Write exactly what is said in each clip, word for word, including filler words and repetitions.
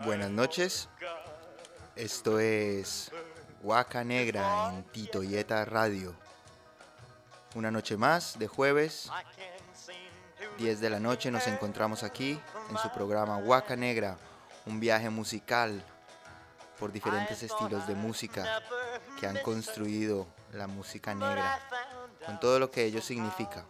Buenas noches, esto es Huaca Negra en Titoyeta Radio. Una noche más de jueves, diez de la noche, nos encontramos aquí en su programa Huaca Negra, un viaje musical por diferentes estilos de música que han construido la música negra, con todo lo que ello significa.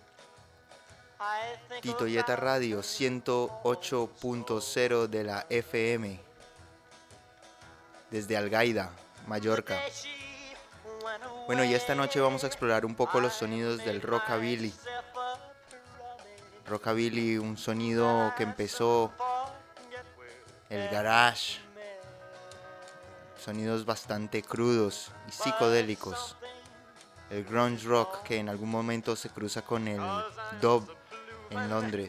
Titoyeta Radio ciento ocho punto cero de la F M desde Algaida, Mallorca. Bueno, y esta noche vamos a explorar un poco los sonidos del rockabilly. Rockabilly, un sonido que empezó el garage, sonidos bastante crudos y psicodélicos. El grunge rock, que en algún momento se cruza con el dub en Londres.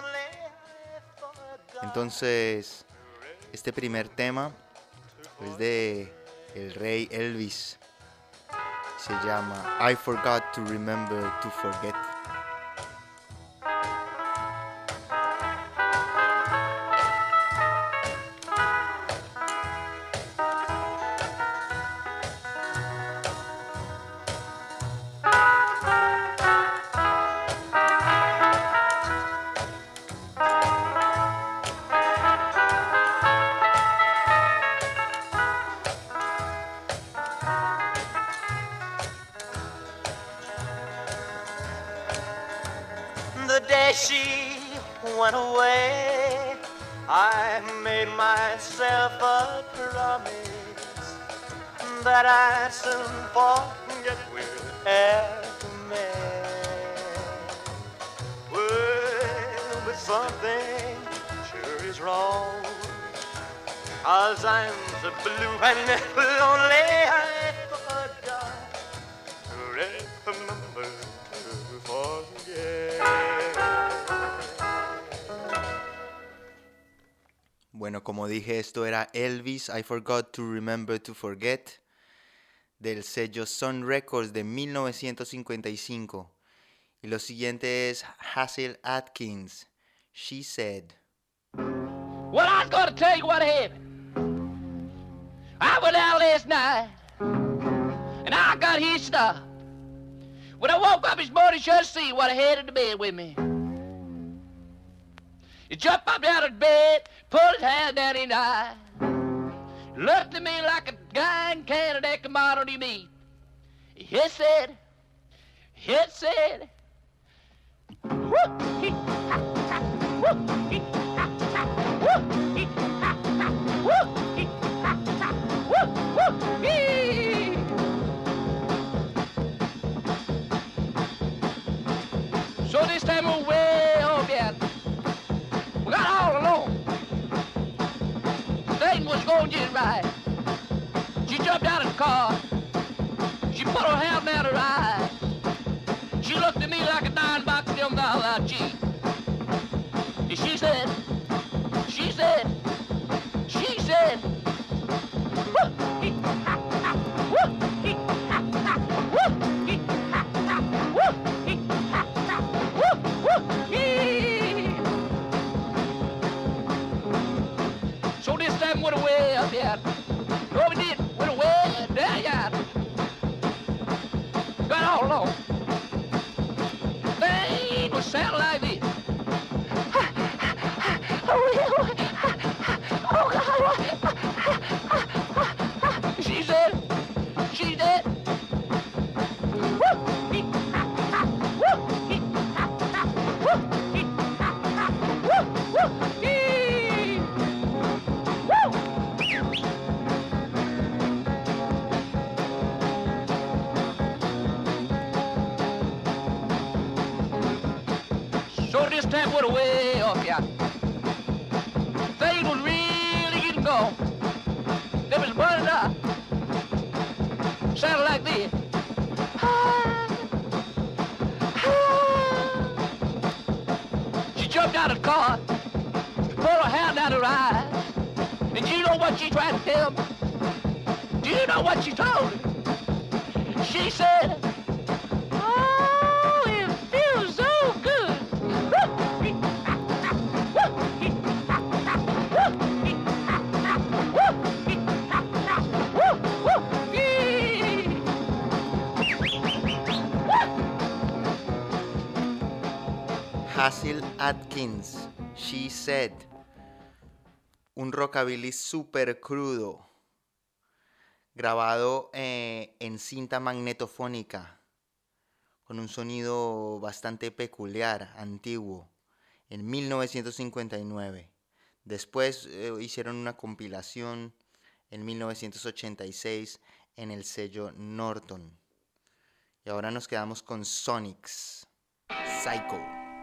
Entonces, este primer tema es de el rey Elvis. Se llama I Forgot to Remember to Forget. She went away, I made myself a promise that I'd soon forget wherever met. Well, but something sure is wrong, 'cause I'm so blue and lonely I forgot to remember to forget. Bueno, como dije, esto era Elvis, I Forgot to Remember to Forget, del sello Sun Records de mil novecientos cincuenta y cinco. Y lo siguiente es Hazel Atkins, She Said. Well, I was gonna tell you what happened. I went out last night, and I got hitched up. When I woke up this morning, should see what I had in the bed with me. He jumped up out of bed, pulled his hand down his eye, looked at me like a guy in Canada that come out on his meat. He said, he said, whoop, he, ha, ha, whoop, he, ha, ha, whoop, he, ha, ha, whoop, he, ha, ha, whoop, whoop, he. So this time we're way off yet. We got all alone. Thing was going just right. She jumped out of the car. She put her hand down her eye. She looked at me like a dime box them down out cheap. And she said, she said, she said, whoop, he, ha, ha, whoop, he, ha, ha, whoop, he, ha, ha, whoop, he, ha, ha, whoop, whoop, he. So this time went away up here. No, we did. Went away down yard. Got all along. Thing was sound like this. She said, she said, whoop, he, ha, ha, whoop, he, ha, ha, whoop, he, ha, ha, whoop, whoop, he. Woo! So this time went away off ya. Things was really getting gone. They was burning up. Sounded like this. She jumped out of the car, pulled her hand out her eyes. And do you know what she tried to tell me? Do you know what she told me? She said, oh, it feels so good. Basil Atkins, She Said. Un rockabilly súper crudo, grabado eh, en cinta magnetofónica, con un sonido bastante peculiar, antiguo, en mil novecientos cincuenta y nueve. Después eh, hicieron una compilación en mil novecientos ochenta y seis en el sello Norton. Y ahora nos quedamos con Sonics, Psycho.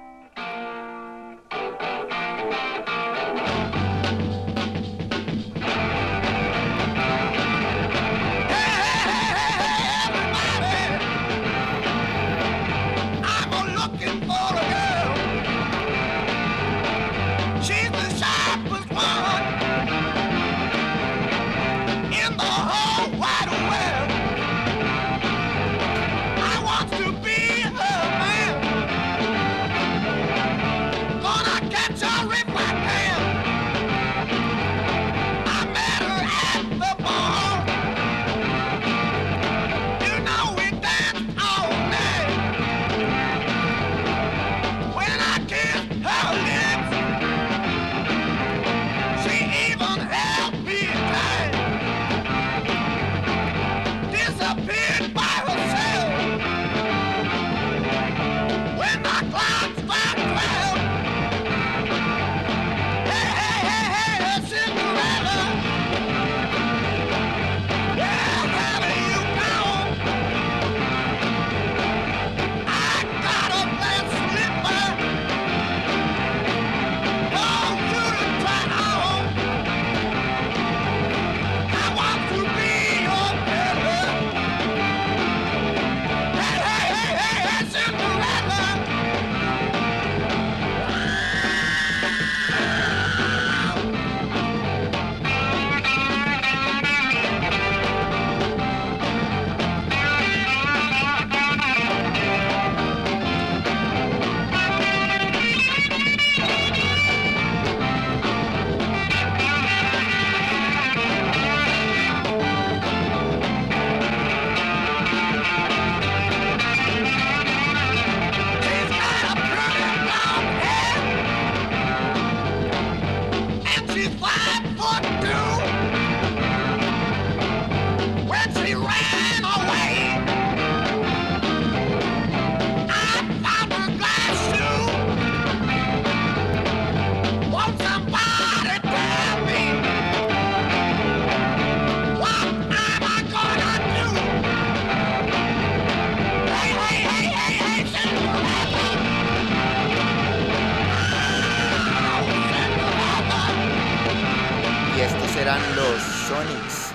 Los Sonics,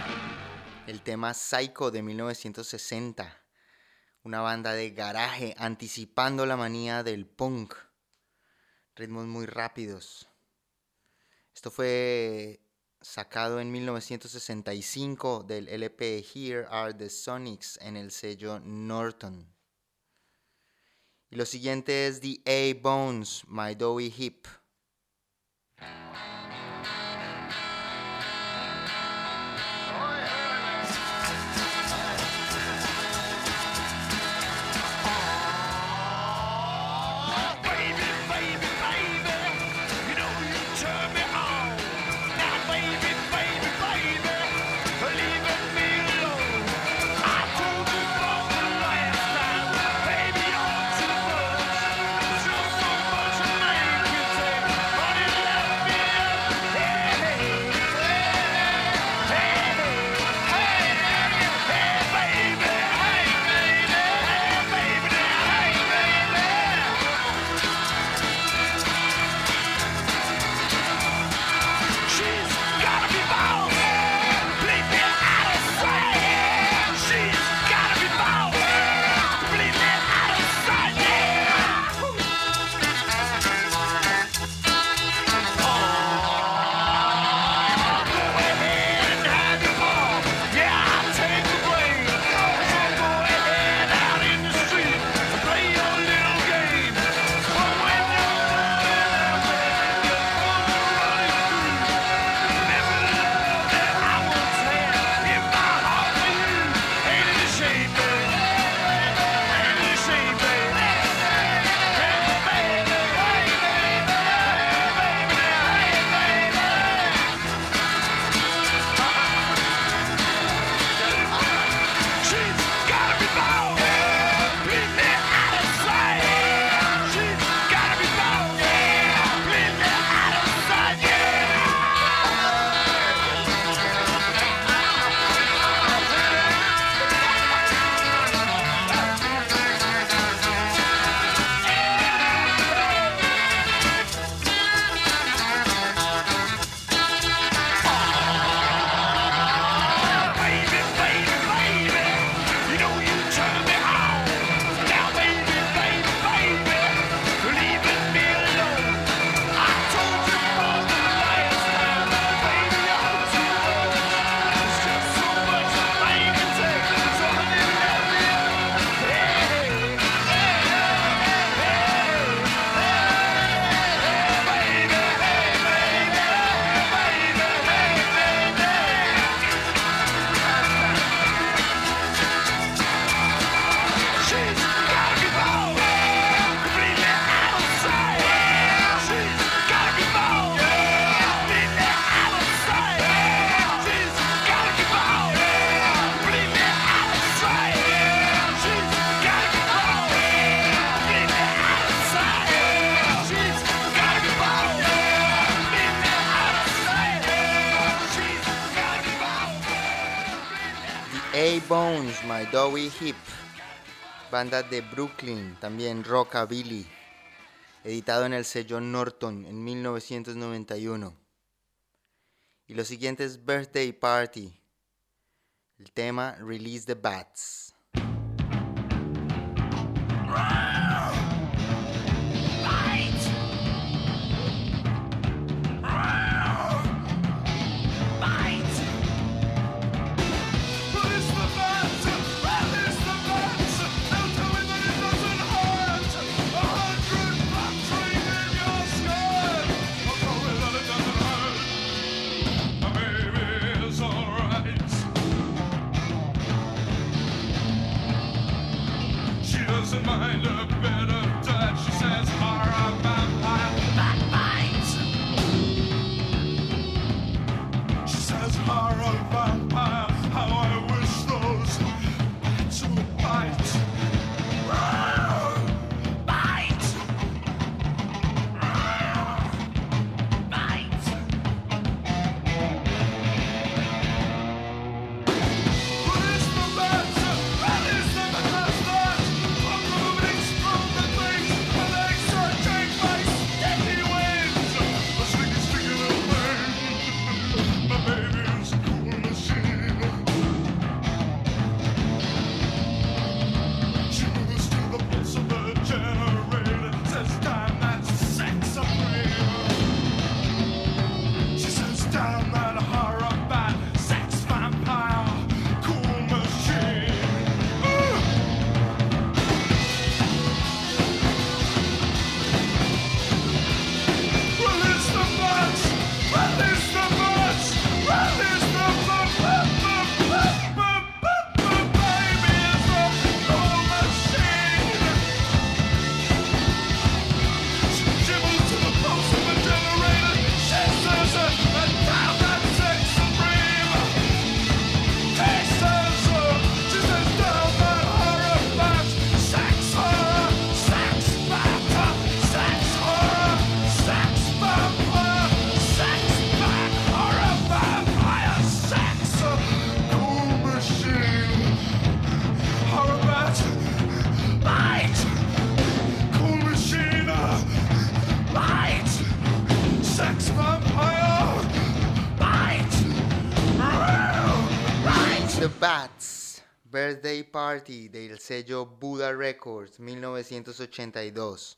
el tema Psycho de mil novecientos sesenta, una banda de garaje anticipando la manía del punk, ritmos muy rápidos. Esto fue sacado en mil novecientos sesenta y cinco del L P Here Are the Sonics en el sello Norton. Y lo siguiente es The A-Bones, My Doughy Hip. Honey, left me A-Bones, My Doughy Hip, banda de Brooklyn, también rockabilly, editado en el sello Norton en mil novecientos noventa y uno. Y lo siguiente es Birthday Party, el tema Release the Bats. Doesn't mind a bit of dirt. She says horror vampire backbite. She says horror vampire. How I wish those bats would bite. Bite. Bite. Release the bats. Release the bats. The Bats, Birthday Party, del sello Buddha Records, mil novecientos ochenta y dos.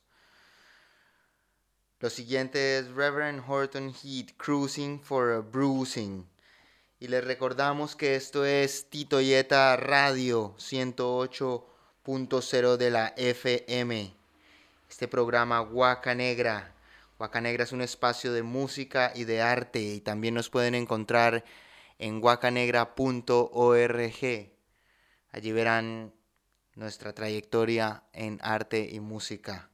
Lo siguiente es Reverend Horton Heat, Cruising for a Bruising. Y les recordamos que esto es Tito Yeta Radio ciento ocho punto cero de la F M. Este programa Huaca Negra. Huaca Negra es un espacio de música y de arte, y también nos pueden encontrar en huacanegra punto org. Allí verán nuestra trayectoria en arte y música.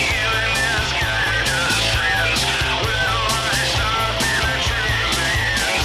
Will I stop in a tree?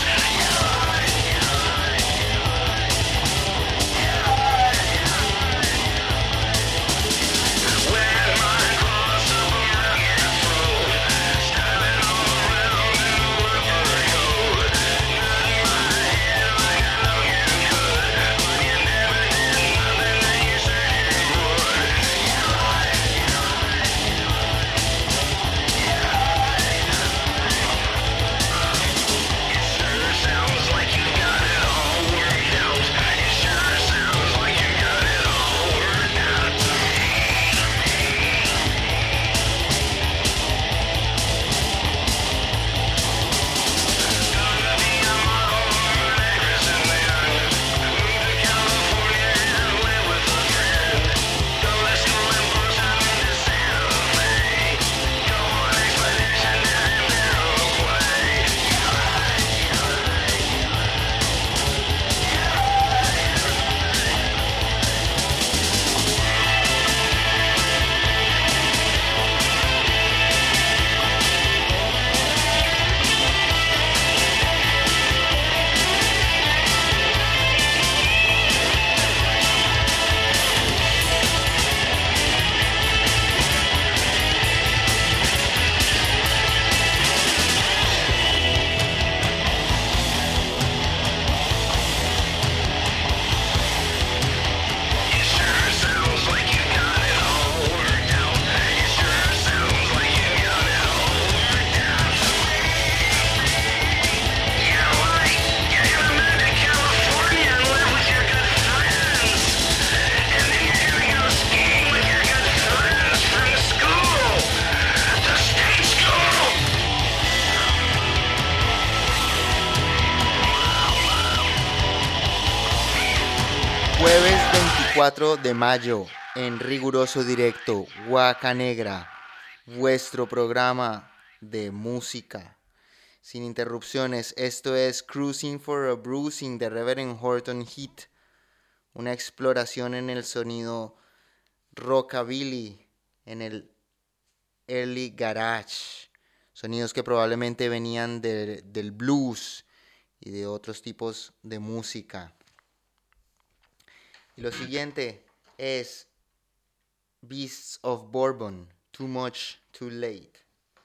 cuatro de mayo, en riguroso directo, Huaca Negra, vuestro programa de música sin interrupciones. Esto es Cruising for a Bruising de Reverend Horton Heat, una exploración en el sonido rockabilly, en el early garage, sonidos que probablemente venían de, del blues y de otros tipos de música. Y lo siguiente es Beasts of Bourbon, Too Much, Too Late.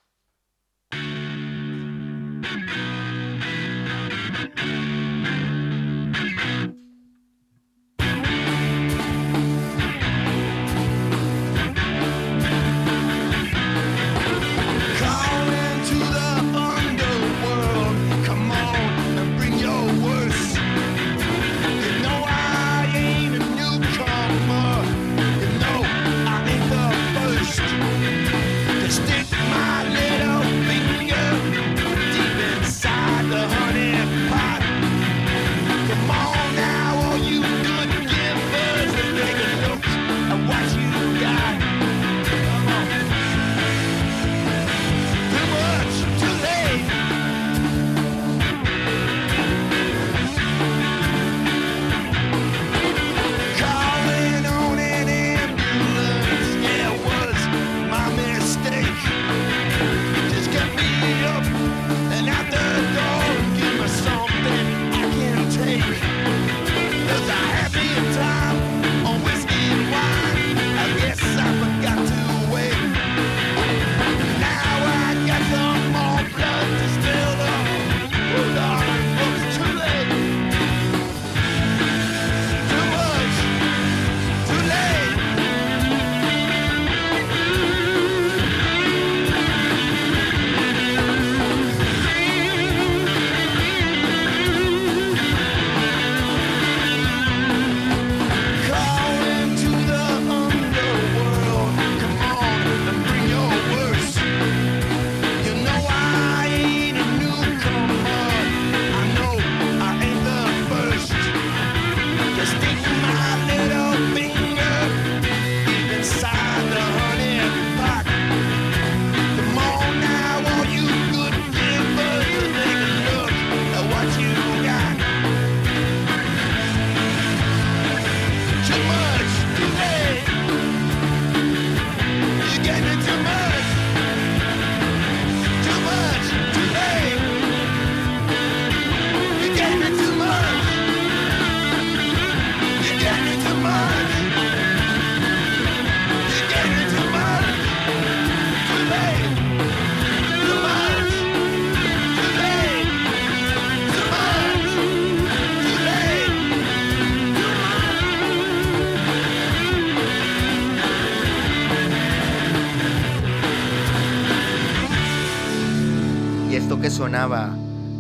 Sonaba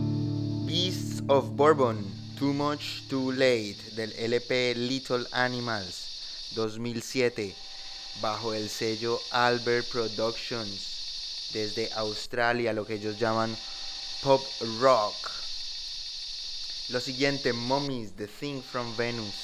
Beasts of Bourbon, Too Much, Too Late, del L P Little Animals dos mil siete, bajo el sello Albert Productions, desde Australia, lo que ellos llaman pop rock. Lo siguiente, Mummies, The Thing from Venus.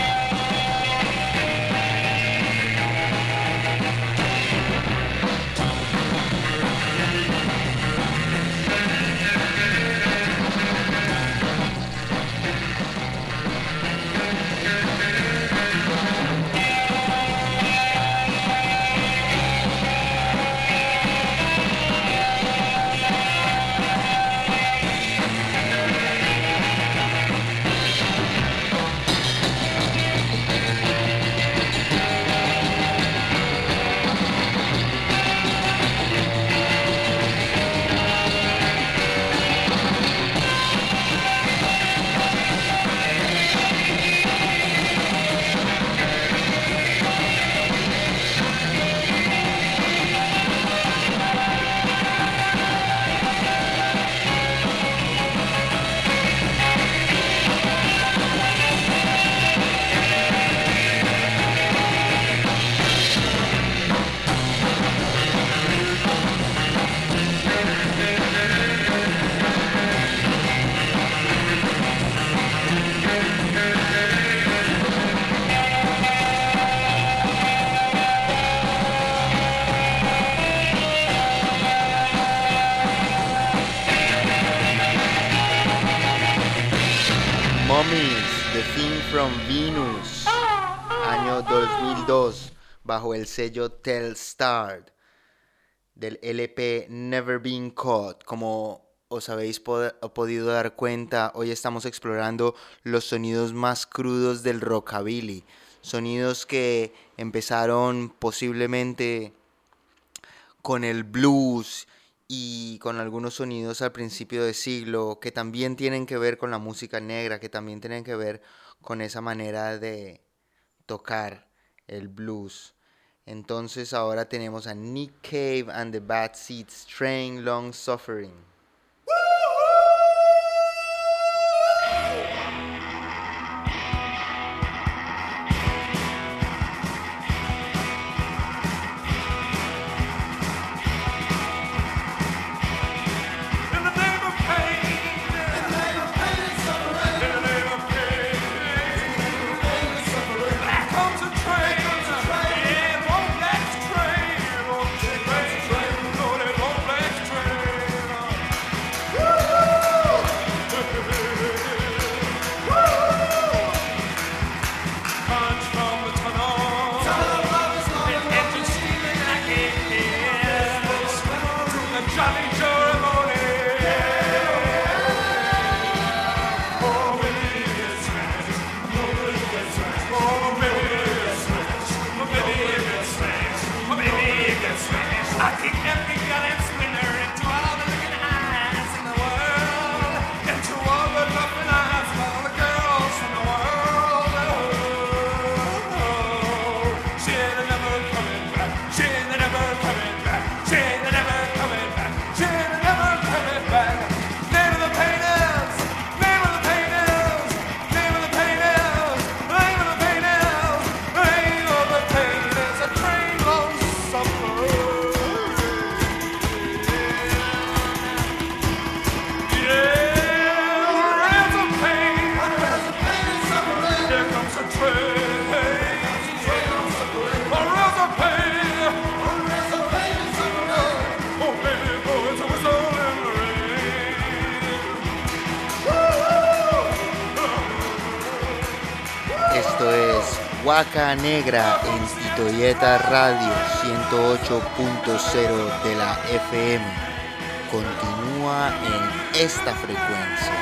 Too Promise, The Thing from Venus, año dos mil dos, bajo el sello Telstar, del L P Never Been Caught. Como os habéis pod- podido dar cuenta, hoy estamos explorando los sonidos más crudos del rockabilly, sonidos que empezaron posiblemente con el blues y con algunos sonidos al principio de siglo que también tienen que ver con la música negra, que también tienen que ver con esa manera de tocar el blues. Entonces ahora tenemos a Nick Cave and the Bad Seeds, Train Long Suffering. Huaca Negra en Titoyeta Radio ciento ocho punto cero de la F M. Continúa en esta frecuencia.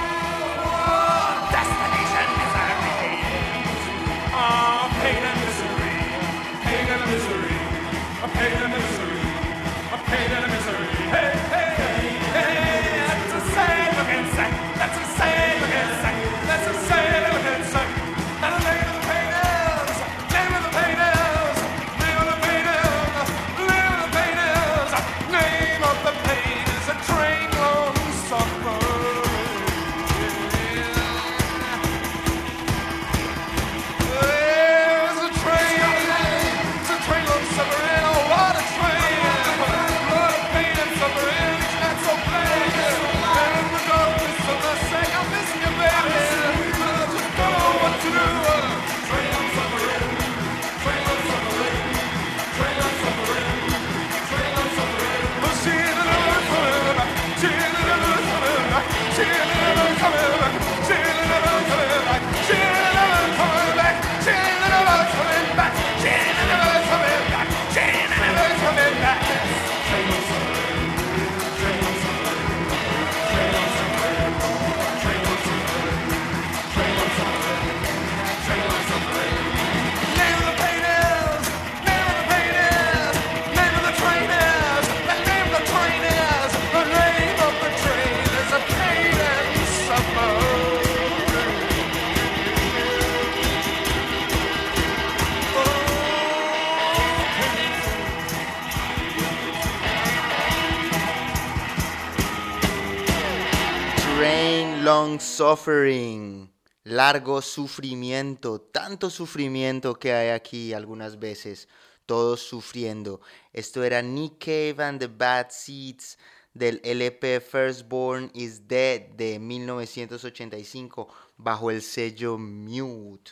Long suffering, largo sufrimiento, tanto sufrimiento que hay aquí algunas veces, todos sufriendo. Esto era Nick Cave and the Bad Seeds del L P Firstborn is Dead de mil novecientos ochenta y cinco bajo el sello Mute.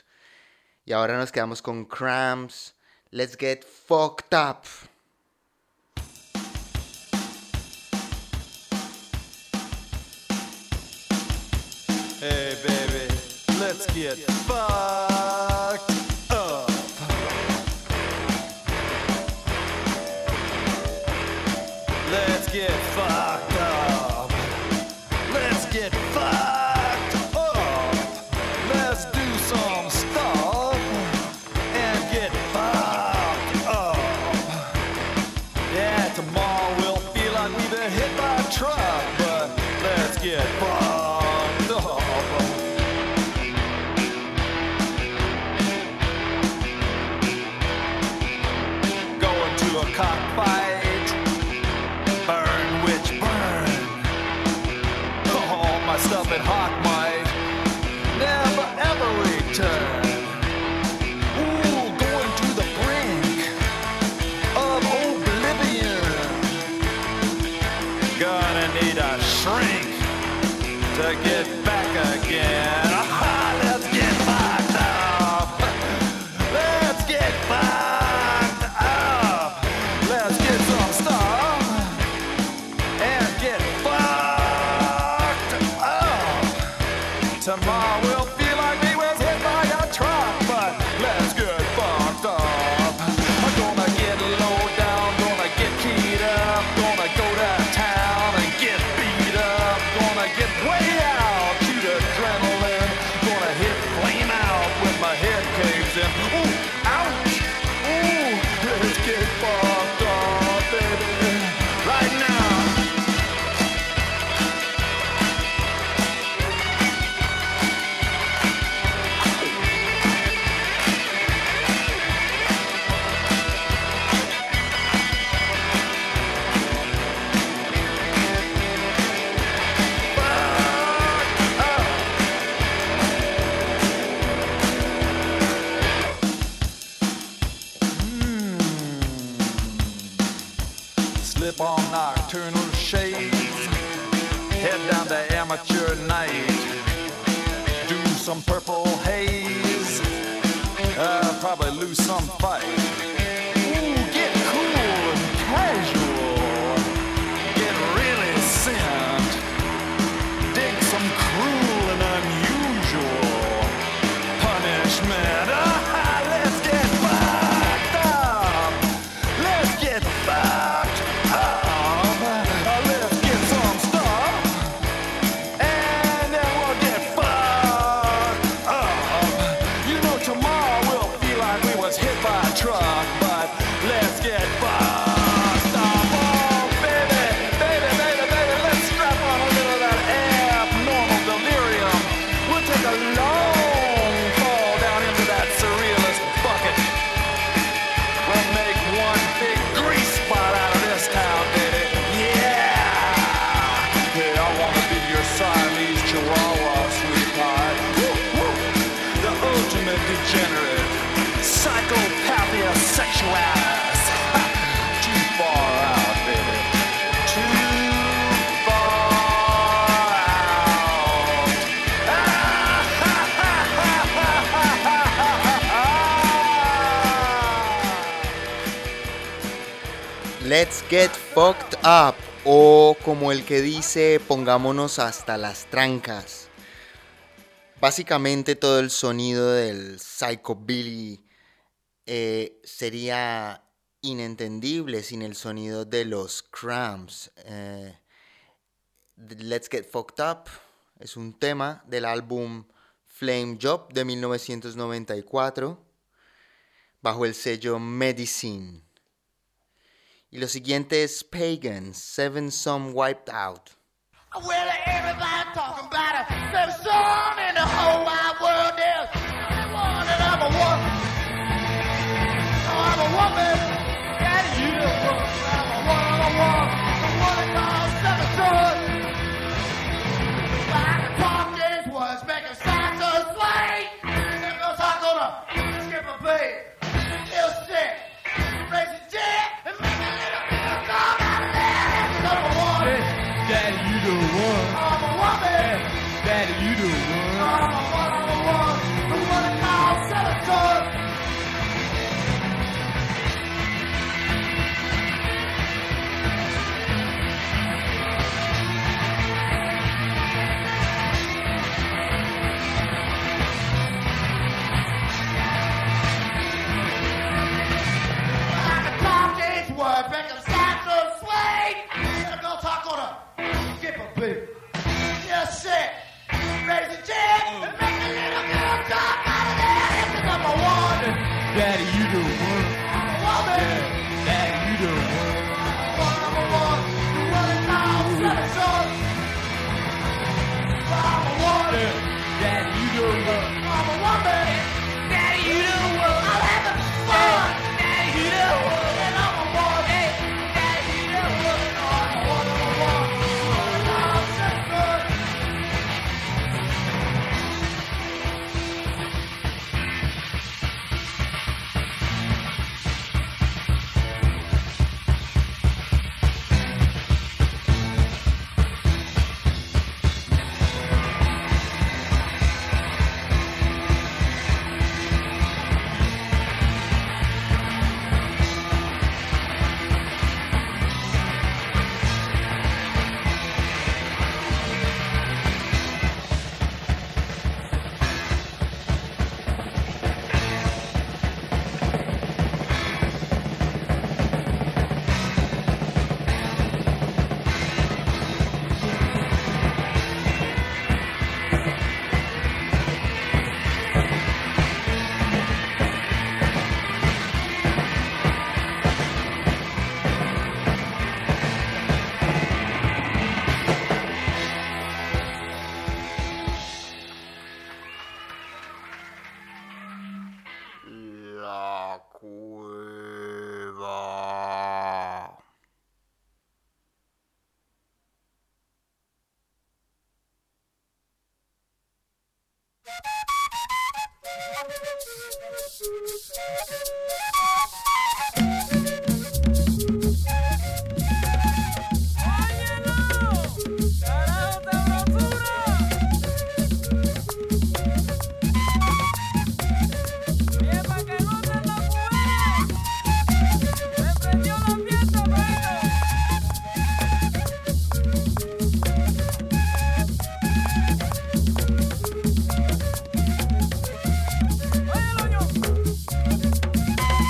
Y ahora nos quedamos con Cramps. Let's get fucked up. Hey baby, let's get fucked up. Let's get fucked up. Let's get fucked up. Let's do some stuff and get fucked up. Yeah, tomorrow we'll feel like we've been hit by a truck, but let's get fucked up. Going to a cockfight, burn witch burn. Oh, my stuff at Hawk might never ever return. Ooh, going to the brink of oblivion. Gonna need a shrink to get back again. Ah, let's get fucked up. Let's get fucked up. Let's get some stuff and get fucked up. Tomorrow we'll feel like we was hit by a truck, but let's get fucked up. I'm gonna get low down, gonna get keyed up, gonna go to town and get beat up, gonna get way out, shoot adrenaline, gonna hit flame out when my head caves in. Ooh, ouch! Ooh, let's get fucked up, baby, right now. Slip on nocturnal shades, head down to amateur night, do some purple haze, uh, probably lose some fight. Ooh, get cool and casual, get really sent, dig some cruel and unusual punishment. Ah, let's get fucked up. Let's get fucked up. Let's get some stuff, and then we'll get fucked up. You know, tomorrow we'll feel like we was hit by a truck, but let's get fucked up. Oh, baby, baby, baby, baby, let's strap on a little of that abnormal delirium. We'll take a long fall down into that surrealist bucket. We'll make one big grease spot out of this town, baby. Yeah! Hey, I wanna be your Siamese Chihuahua, sweetheart. Woo, woo. The ultimate degenerate, psychopathia sexualis. Ha! Too far out, baby. Too far out. Ah, ha, ha, ha, ha, ha, ha, ha, ha. Let's get fucked up, o como el que dice, pongámonos hasta las trancas. Básicamente todo el sonido del psychobilly eh, sería inentendible sin el sonido de los Cramps. Eh, Let's Get Fucked Up es un tema del álbum Flame Job de mil novecientos noventa y cuatro bajo el sello Medicine. Y lo siguiente es Pagan, Seven Some Wiped Out. Well, everybody talking about it. There's some in the whole wide world. There's one and I'm a woman. Oh, I'm a woman. Daddy, you the one. I'm a one, I'm a one. The one that calls seven sons. Back the top days was making signs of slave. Then goes hot on a skip a beat. Still sick. Racing jet and make a little bit of come out of there. I'm a woman. Daddy, you the one. I'm a woman. Daddy, you the one. I'm a one, I'm a one. The one that calls seven sons. baby. Yes, sir. Raise the chair and make the little girl talk out of there. Cause I'm a woman. Daddy, you the one. I'm a woman. Daddy, you the one. I'm a woman. The one is now seven short. I'm a woman. Daddy, you the one. I'm a woman. Daddy, you the one. I'm having fun. Daddy, you the one. And I'm a woman. Hey, Daddy, you the one. I'm a woman. I'm a woman. I'm seven short. La cueva. Oye,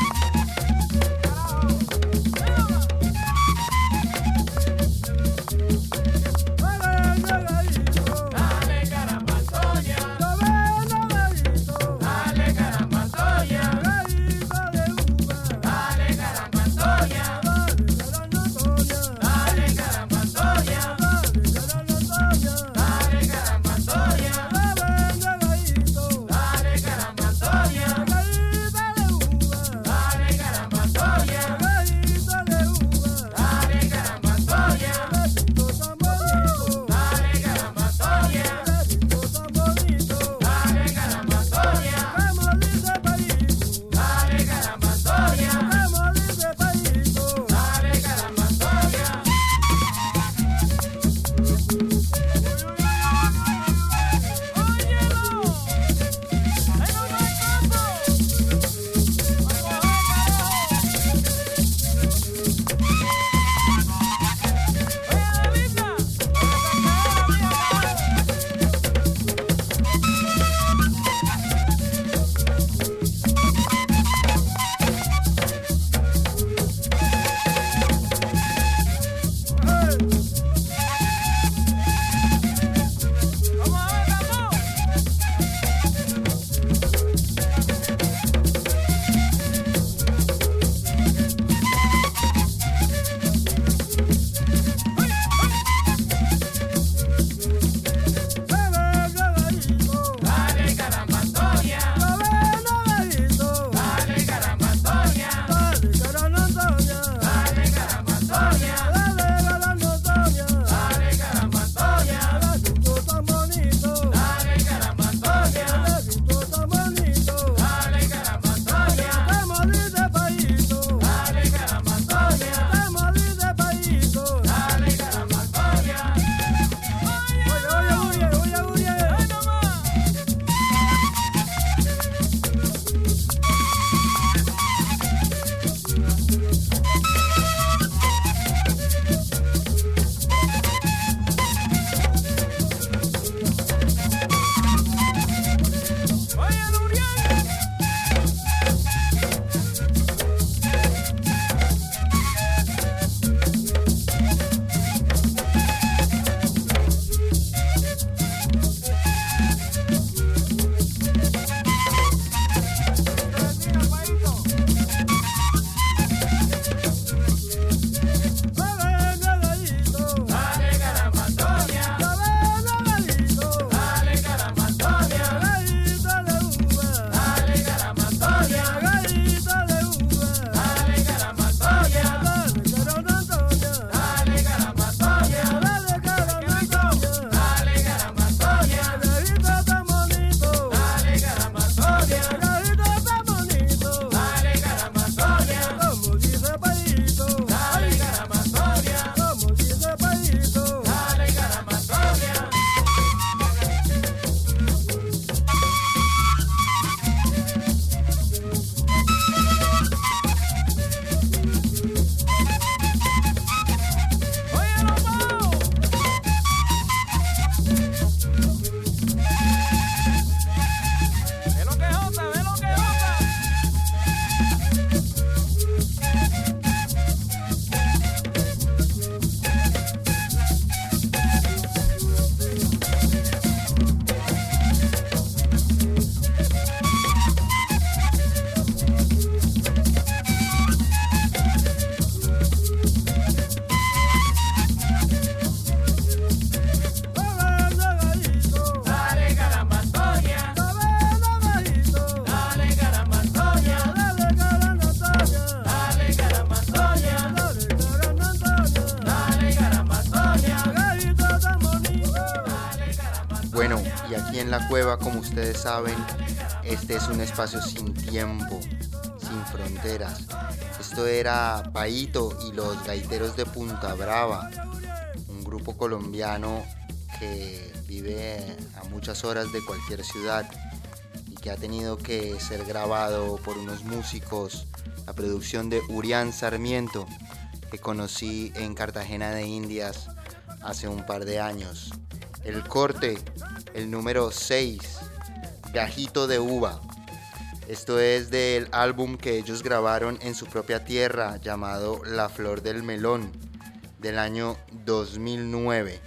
y aquí en La Cueva, como ustedes saben, este es un espacio sin tiempo, sin fronteras. Esto era Paito y los Gaiteros de Punta Brava, un grupo colombiano que vive a muchas horas de cualquier ciudad y que ha tenido que ser grabado por unos músicos. La producción de Urián Sarmiento, que conocí en Cartagena de Indias hace un par de años. El corte, el número seis, Gajito de Uva. Esto es del álbum que ellos grabaron en su propia tierra, llamado La Flor del Melón, del año dos mil nueve.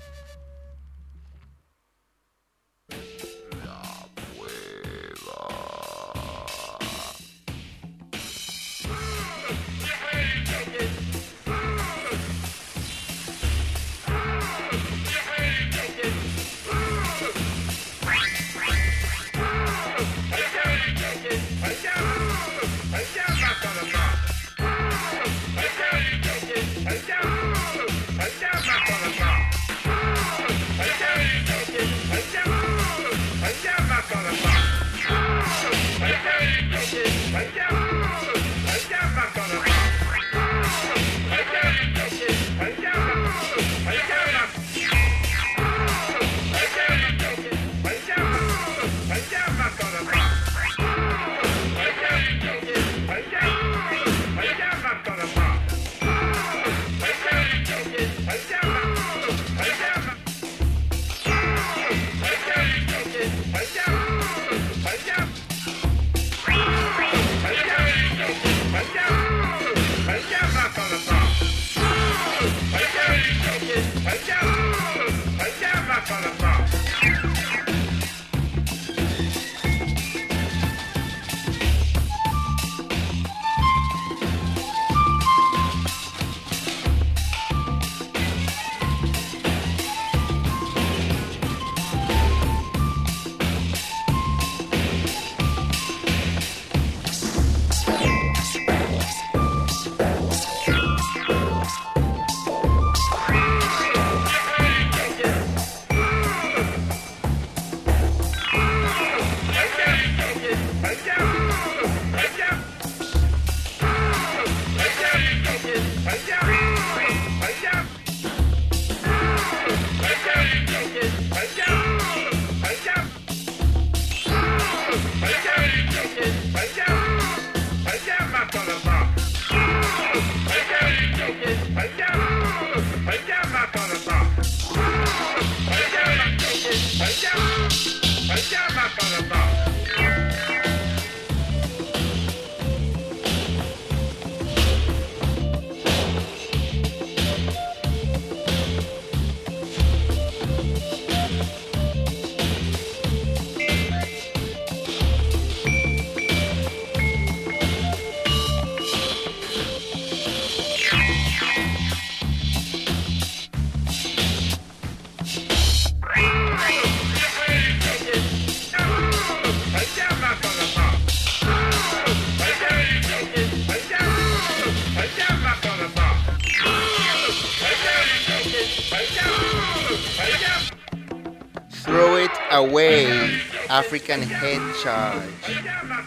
Away, African Head Charge.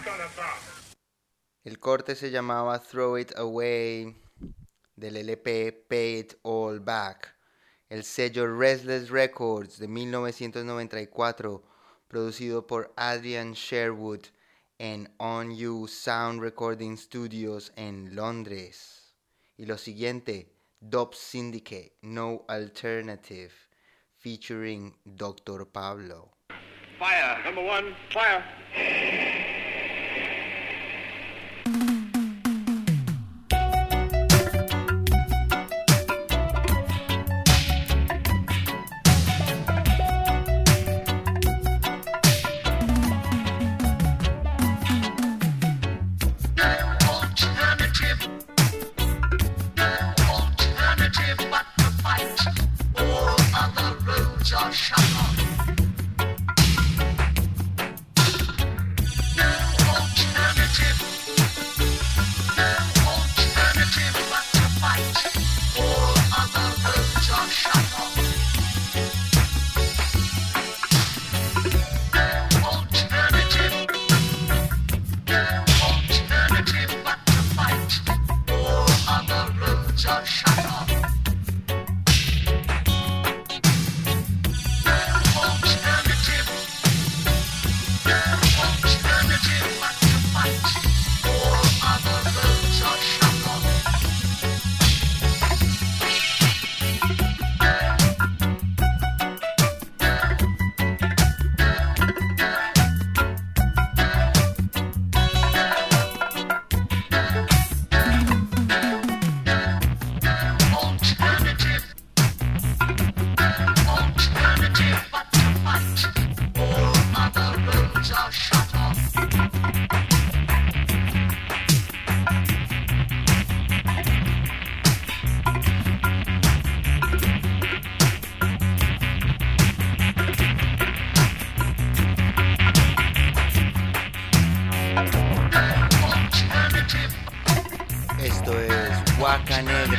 El corte se llamaba Throw It Away, del L P Pay It All Back, el sello Restless Records de mil novecientos noventa y cuatro, producido por Adrian Sherwood en On You Sound Recording Studios en Londres. Y lo siguiente, Dub Syndicate, No Alternative, featuring doctor Pablo. Fire, number one, fire.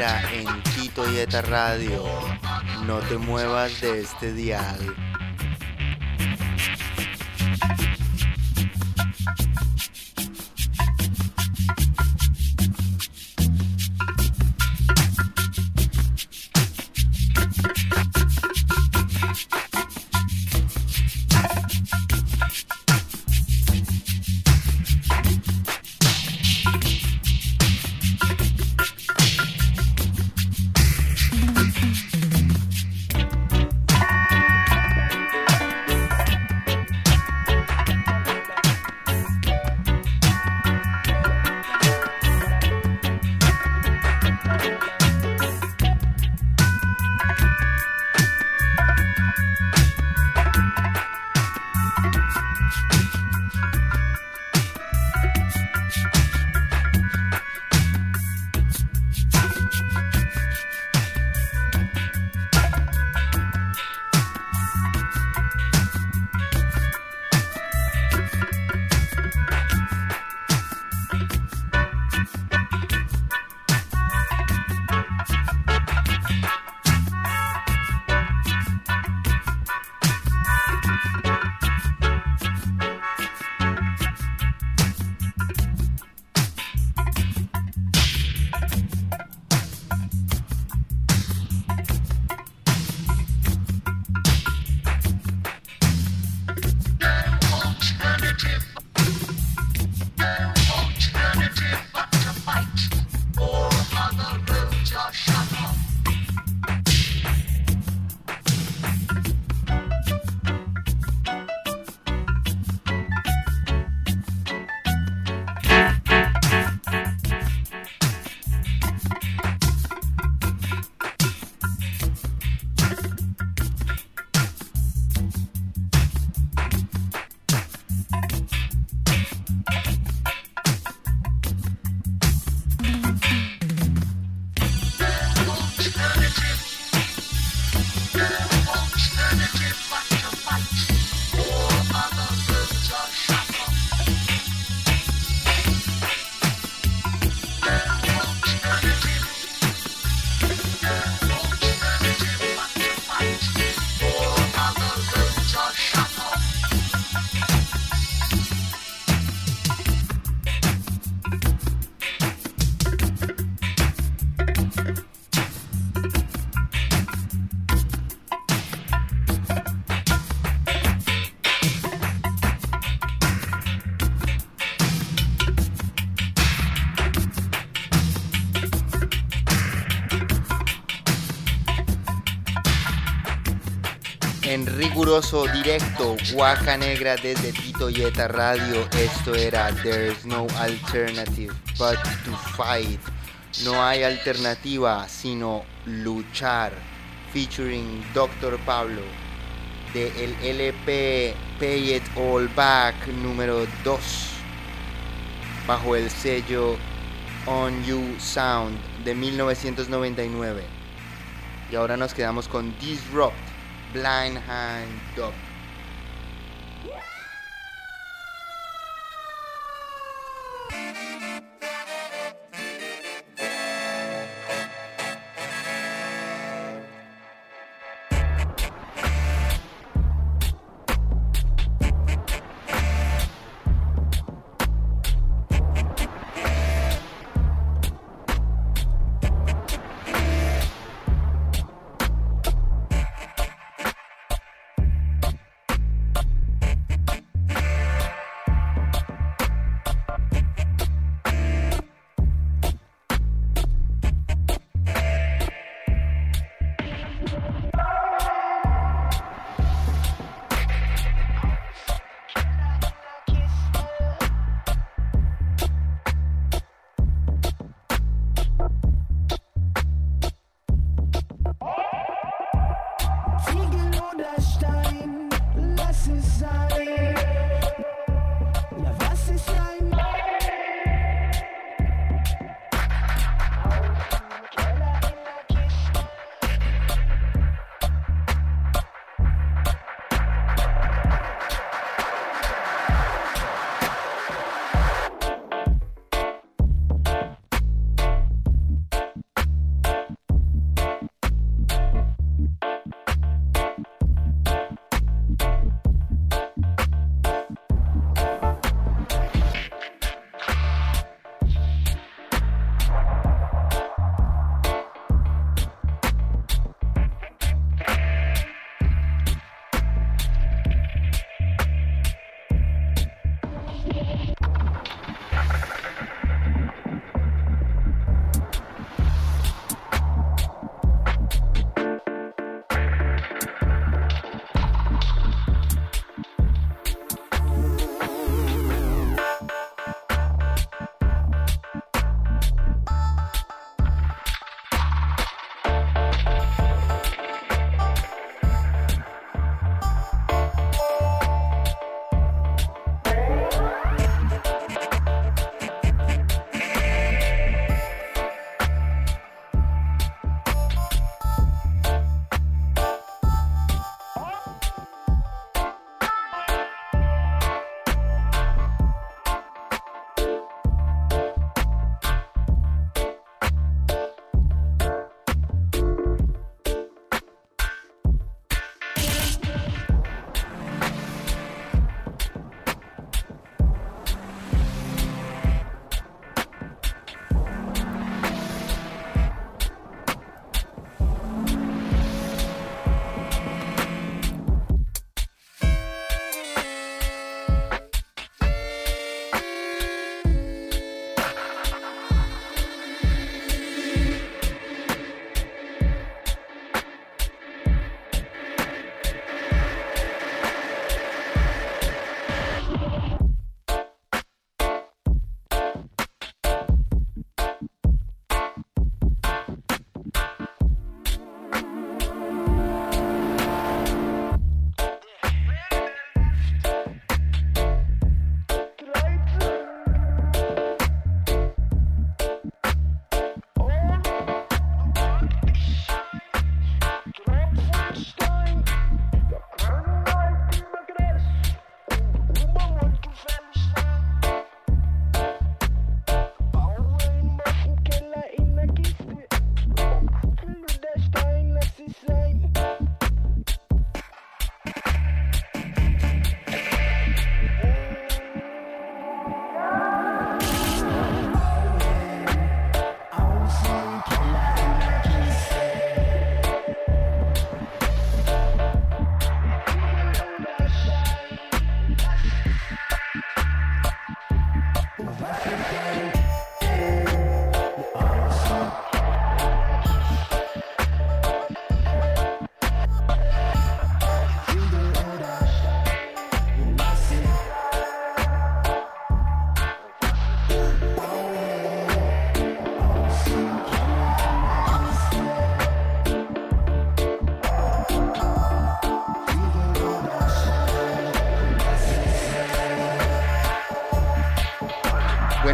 Negra en Tito y Eta Radio. No te muevas de este dial. En riguroso directo, Guaca Negra desde Tito y Eta Radio. Esto era There's no alternative but to fight. No hay alternativa sino luchar. Featuring doctor Pablo de el L P Pay It All Back número dos bajo el sello On You Sound de mil novecientos noventa y nueve. Y ahora nos quedamos con Disrupt, Blind Hand Dub.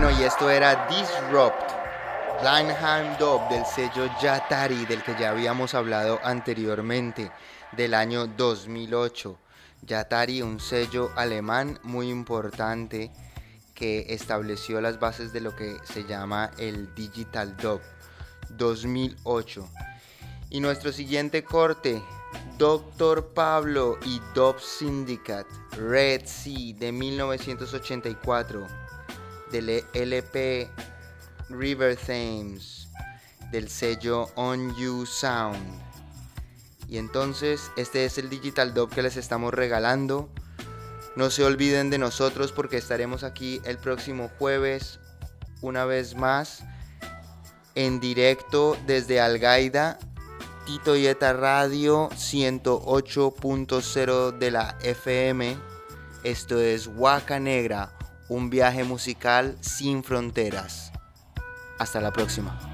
Bueno, y esto era Disrupt, Blindheim Dub del sello Yatari, del que ya habíamos hablado anteriormente, del año dos mil ocho. Yatari, un sello alemán muy importante que estableció las bases de lo que se llama el Digital Dub, dos mil ocho. Y nuestro siguiente corte, Doctor Pablo y Dub Syndicate, Red Sea, de mil novecientos ochenta y cuatro, del L P River Thames, del sello On You Sound. Y entonces este es el Digital Dub que les estamos regalando. No se olviden de nosotros porque estaremos aquí el próximo jueves una vez más en directo desde Algaida, Tito y Eta Radio ciento ocho punto cero de la F M. Esto es Huaca Negra, un viaje musical sin fronteras. Hasta la próxima.